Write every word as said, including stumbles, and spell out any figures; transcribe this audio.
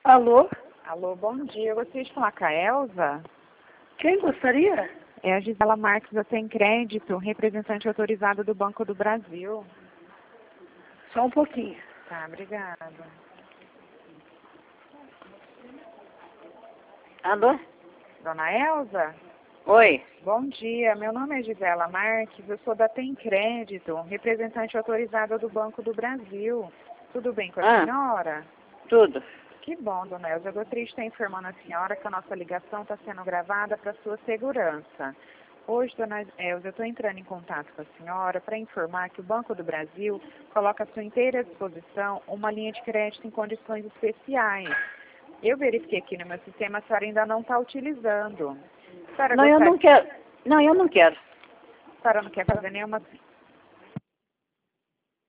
Alô? Alô, bom dia. Eu gostaria de falar com a Elza. Quem gostaria? É a Gisela Marques da Sem Crédito, representante autorizada do Banco do Brasil. Só um pouquinho. Tá, obrigada. Alô? Dona Elza? Oi. Bom dia. Meu nome é Gisela Marques, eu sou da Tem Crédito, representante autorizada do Banco do Brasil. Tudo bem com a Ah. senhora? Tudo. Que bom, dona Elza. Eu gostaria de estar informando a senhora que a nossa ligação está sendo gravada para sua segurança. Hoje, dona Elza, eu estou entrando em contato com a senhora para informar que o Banco do Brasil coloca à sua inteira disposição uma linha de crédito em condições especiais. Eu verifiquei aqui no meu sistema, a senhora ainda não está utilizando. A senhora Não, eu gostaria- não quero. Não, eu não quero. A senhora não quer fazer nenhuma